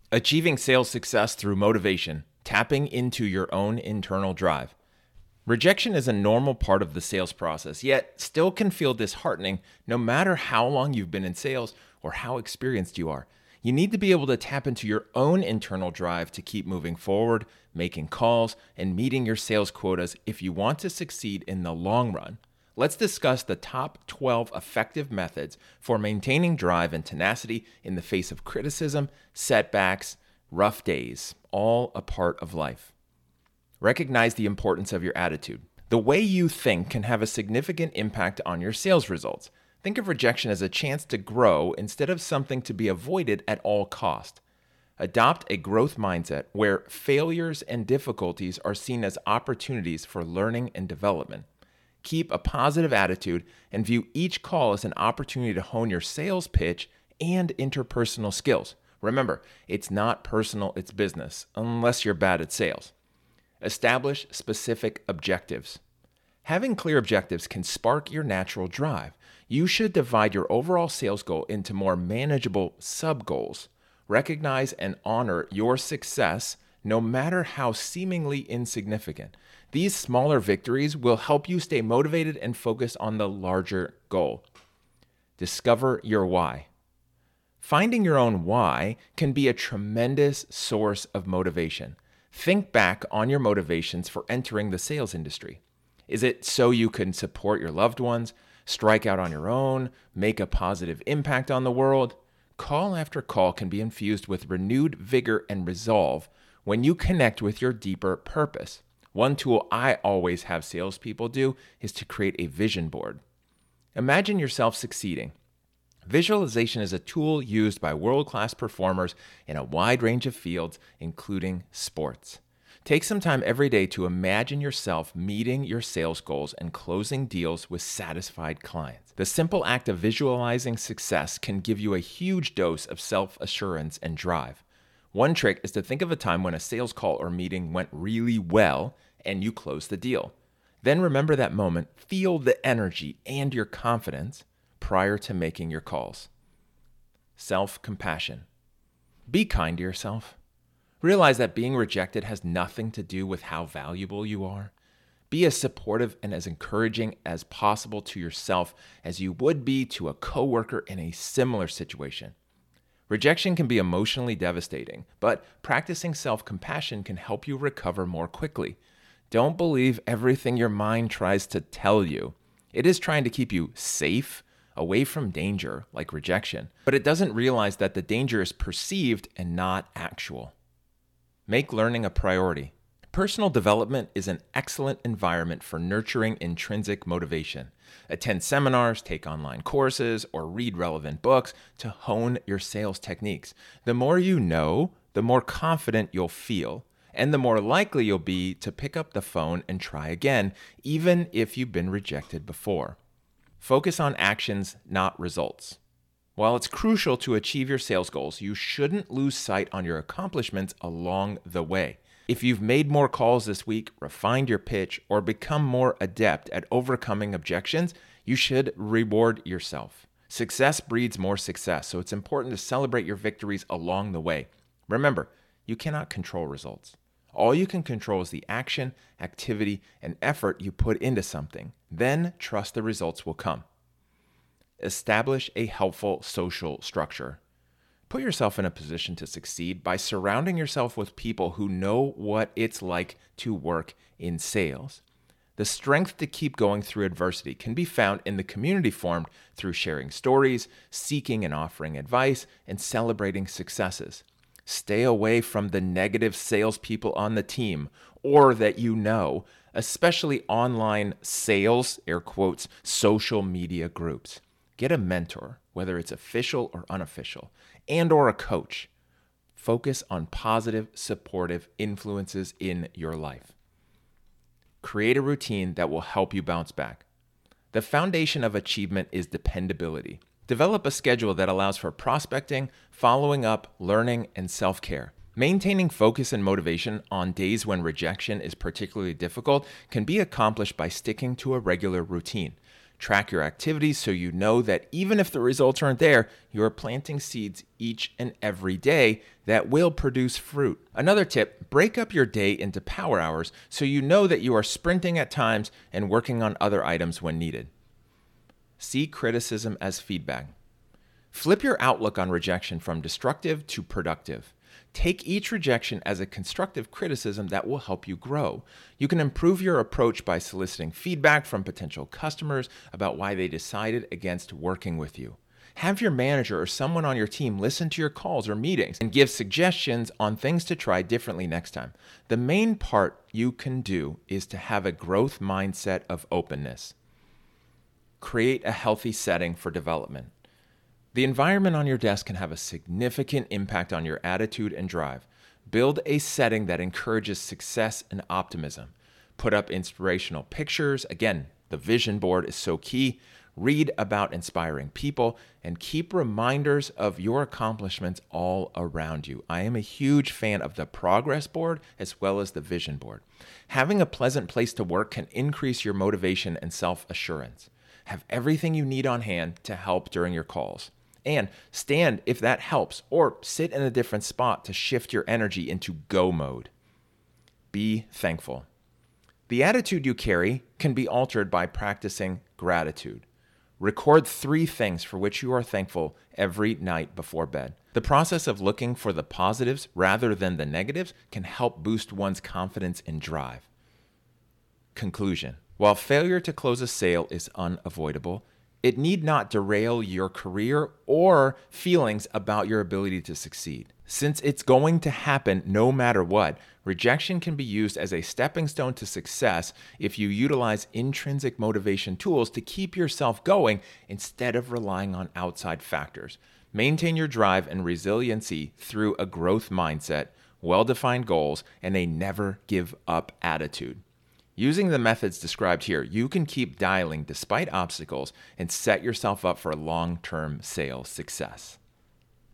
Achieving sales success through motivation, tapping into your own internal drive. Rejection is a normal part of the sales process, yet still can feel disheartening no matter how long you've been in sales or how experienced you are. You need to be able to tap into your own internal drive to keep moving forward, making calls, and meeting your sales quotas if you want to succeed in the long run. Let's discuss the top 12 effective methods for maintaining drive and tenacity in the face of criticism, setbacks, rough days, all a part of life. Recognize the importance of your attitude. The way you think can have a significant impact on your sales results. Think of rejection as a chance to grow instead of something to be avoided at all cost. Adopt a growth mindset where failures and difficulties are seen as opportunities for learning and development. Keep a positive attitude and view each call as an opportunity to hone your sales pitch and interpersonal skills. Remember, it's not personal, it's business, unless you're bad at sales. Establish specific objectives. Having clear objectives can spark your natural drive. You should divide your overall sales goal into more manageable sub-goals. Recognize and honor your success no matter how seemingly insignificant. These smaller victories will help you stay motivated and focus on the larger goal. Discover your why. Finding your own why can be a tremendous source of motivation. Think back on your motivations for entering the sales industry. Is it so you can support your loved ones, strike out on your own, make a positive impact on the world? Call after call can be infused with renewed vigor and resolve when you connect with your deeper purpose. One tool I always have salespeople do is to create a vision board. Imagine yourself succeeding. Visualization is a tool used by world-class performers in a wide range of fields, including sports. Take some time every day to imagine yourself meeting your sales goals and closing deals with satisfied clients. The simple act of visualizing success can give you a huge dose of self-assurance and drive. One trick is to think of a time when a sales call or meeting went really well and you closed the deal. Then remember that moment, feel the energy and your confidence prior to making your calls. Self-compassion. Be kind to yourself. Realize that being rejected has nothing to do with how valuable you are. Be as supportive and as encouraging as possible to yourself as you would be to a coworker in a similar situation. Rejection can be emotionally devastating, but practicing self-compassion can help you recover more quickly. Don't believe everything your mind tries to tell you. It is trying to keep you safe, away from danger, like rejection, but it doesn't realize that the danger is perceived and not actual. Make learning a priority. Personal development is an excellent environment for nurturing intrinsic motivation. Attend seminars, take online courses, or read relevant books to hone your sales techniques. The more you know, the more confident you'll feel, and the more likely you'll be to pick up the phone and try again, even if you've been rejected before. Focus on actions, not results. While it's crucial to achieve your sales goals, you shouldn't lose sight on your accomplishments along the way. If you've made more calls this week, refined your pitch, or become more adept at overcoming objections, you should reward yourself. Success breeds more success, so it's important to celebrate your victories along the way. Remember, you cannot control results. All you can control is the action, activity, and effort you put into something. Then trust the results will come. Establish a helpful social structure. Put yourself in a position to succeed by surrounding yourself with people who know what it's like to work in sales. The strength to keep going through adversity can be found in the community formed through sharing stories, seeking and offering advice, and celebrating successes. Stay away from the negative salespeople on the team or that you know, especially online sales, air quotes, social media groups. Get a mentor, whether it's official or unofficial, and or a coach. Focus on positive, supportive influences in your life. Create a routine that will help you bounce back. The foundation of achievement is dependability. Develop a schedule that allows for prospecting, following up, learning, and self-care. Maintaining focus and motivation on days when rejection is particularly difficult can be accomplished by sticking to a regular routine. Track your activities so you know that even if the results aren't there, you are planting seeds each and every day that will produce fruit. Another tip, break up your day into power hours so you know that you are sprinting at times and working on other items when needed. See criticism as feedback. Flip your outlook on rejection from destructive to productive. Take each rejection as a constructive criticism that will help you grow. You can improve your approach by soliciting feedback from potential customers about why they decided against working with you. Have your manager or someone on your team listen to your calls or meetings and give suggestions on things to try differently next time. The main part you can do is to have a growth mindset of openness. Create a healthy setting for development. The environment on your desk can have a significant impact on your attitude and drive. Build a setting that encourages success and optimism. Put up inspirational pictures. Again, the vision board is so key. Read about inspiring people and keep reminders of your accomplishments all around you. I am a huge fan of the progress board as well as the vision board. Having a pleasant place to work can increase your motivation and self-assurance. Have everything you need on hand to help during your calls. And stand if that helps, or sit in a different spot to shift your energy into go mode. Be thankful. The attitude you carry can be altered by practicing gratitude. Record 3 things for which you are thankful every night before bed. The process of looking for the positives rather than the negatives can help boost one's confidence and drive. Conclusion. While failure to close a sale is unavoidable, it need not derail your career or feelings about your ability to succeed. Since it's going to happen no matter what, rejection can be used as a stepping stone to success if you utilize intrinsic motivation tools to keep yourself going instead of relying on outside factors. Maintain your drive and resiliency through a growth mindset, well-defined goals, and a never give up attitude. Using the methods described here, you can keep dialing despite obstacles and set yourself up for long-term sales success.